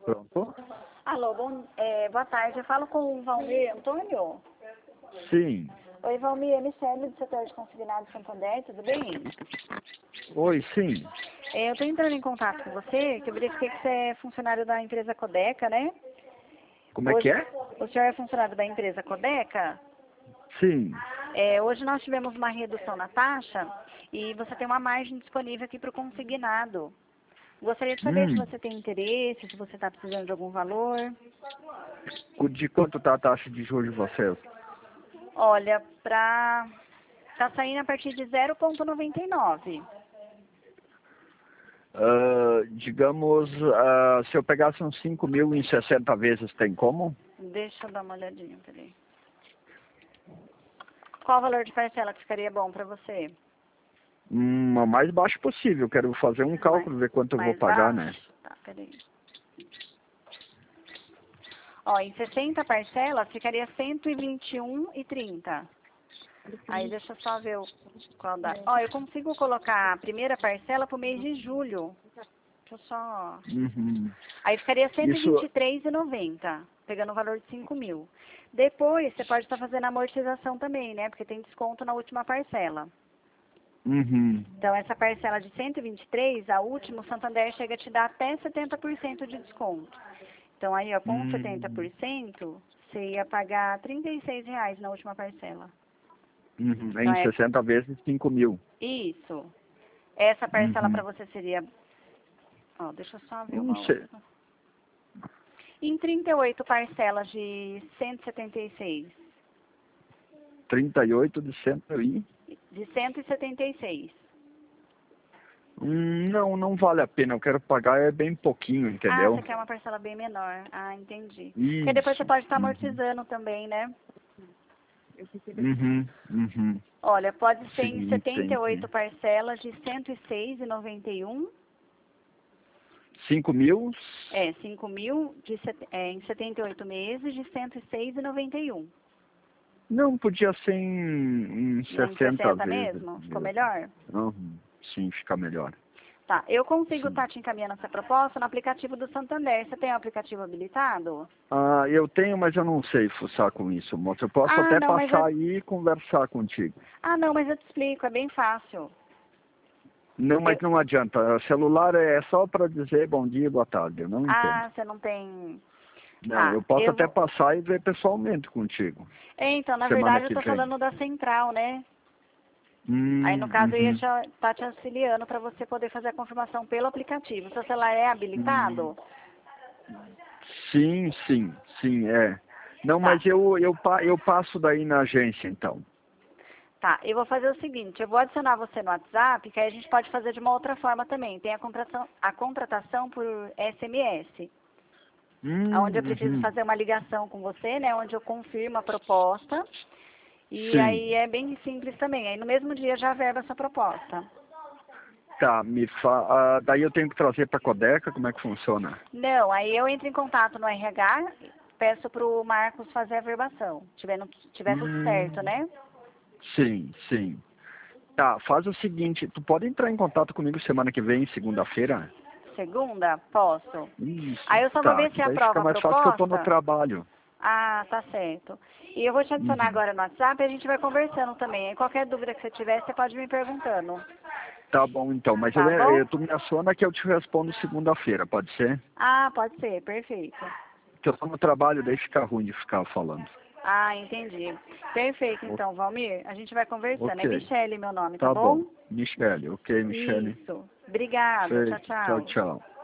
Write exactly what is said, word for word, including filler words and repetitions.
Pronto? Alô, bom, é, boa tarde. Eu falo com o Valmir Antônio. Sim. Oi, Valmir, é Michele do setor de consignado de Santander, tudo bem? Oi, sim. É, eu estou entrando em contato com você, que eu verifiquei que você é funcionário da empresa Codeca, né? Como é Hoje, que é? o senhor é funcionário da empresa Codeca? Sim. É, hoje nós tivemos uma redução na taxa e você tem uma margem disponível aqui para o consignado. Gostaria de saber se Hum. você tem interesse, se você está precisando de algum valor. De quanto tá a taxa de juros de vocês? Olha, para... Tá saindo a partir de zero vírgula noventa e nove. Ah, digamos, ah, se eu pegasse uns cinco mil em sessenta vezes, tem como? Deixa eu dar uma olhadinha, peraí. Qual o valor de parcela que ficaria bom para você? Hum, o mais baixo possível. Quero fazer um cálculo, Mais, ver quanto eu vou mais pagar, né? baixo? Tá, peraí. Ó, em sessenta parcelas ficaria cento e vinte e um e trinta. Aí deixa eu só ver o, qual dá. Ó, eu consigo colocar a primeira parcela pro mês de julho. Deixa eu só... Uhum. Aí ficaria cento e Isso, vinte e três e noventa, pegando o valor de cinco mil. Depois, você pode estar fazendo amortização também, né? Porque tem desconto na última parcela. uhum. Então, essa parcela de cento e vinte e três, a última, o Santander chega a te dar até setenta por cento de desconto. Então, aí, ó, com setenta Hum. por cento, você ia pagar trinta e seis reais na última parcela. Uhum. Então, Em é sessenta vezes, cinco mil. isso. Essa parcela Uhum. para você seria... Ó, deixa eu só ver Não uma sei. outra. Em trinta e oito parcelas de cento e setenta e seis. trinta e oito de cento e... De cento e setenta e seis. Hum, não, não vale a pena. Eu quero pagar é bem pouquinho, Ah, entendeu? você quer uma parcela bem menor. Ah, entendi. Porque depois você Isso. pode estar Uhum. amortizando também, né? Uhum. Uhum. Olha, pode ser em Sim, setenta e entendi. oito parcelas de cento e seis e noventa e um. Cinco mil? É, cinco mil de, set- é, em setenta e oito meses de cento e seis e noventa e um. Não, podia ser em, em Em sessenta sessenta vezes mesmo? Ficou mesmo. melhor? Uhum. Sim, fica melhor. Tá, eu consigo Sim. estar te encaminhando essa proposta no aplicativo do Santander. Você tem o aplicativo habilitado? Ah, eu tenho, mas eu não sei fuçar com isso, moço. Eu posso Ah, até não, mas eu... passar aí e conversar contigo. Ah, não, mas eu te explico, é bem fácil. Não, mas Eu... não adianta. Celular é só para dizer bom dia, boa tarde. Eu não entendo. Ah, você não tem... Não, Tá, eu posso eu até vou... passar e ver pessoalmente contigo. É, então, na Semana verdade, eu que tô vem. falando da central, né? Aí, no Hum, caso, eu ia uhum. estar tá te auxiliando para você poder fazer a confirmação pelo aplicativo. Seu celular é Hum. habilitado? Sim, sim, sim, é. Não, Tá, mas eu, eu, pa- eu passo daí na agência, então. tá. Eu vou fazer o seguinte, eu vou adicionar você no WhatsApp, que aí a gente pode fazer de uma outra forma também. Tem a contratação, a contratação por S M S, Hum, onde eu preciso uhum. fazer uma ligação com você, né? Onde eu confirmo a proposta. E Sim. aí é bem simples também. Aí no mesmo dia já verba essa proposta. Tá, me fa... ah, daí eu tenho que trazer para a Codeca, como é que funciona? Não, aí eu entro em contato no R H, peço para o Marcos fazer a verbação. Tiver, no- tiver tudo certo, Hum, né? sim, sim. Tá, faz o seguinte, tu pode entrar em contato comigo semana que vem, segunda-feira? Segunda? Posso. Isso, Aí eu só vou tá, ver que se daí fica aprova a mais fácil que eu tô no proposta. trabalho. Ah, tá certo. E eu vou te adicionar Uhum. agora no WhatsApp e a gente vai conversando também. Aí qualquer dúvida que você tiver, você pode me perguntando. Tá bom então, mas eu, Tá bom? eu, tu me aciona que eu te respondo segunda-feira, pode ser? Ah, pode ser. Perfeito. Que eu tô no trabalho, daí fica ruim de ficar falando. Ah, entendi. Perfeito, O- então, Valmir. A gente vai conversando. É ok, Michele meu nome, tá tá bom. bom? Michele, ok, Michele. Isso. Obrigada. Tchau, Feito, tchau, tchau. tchau.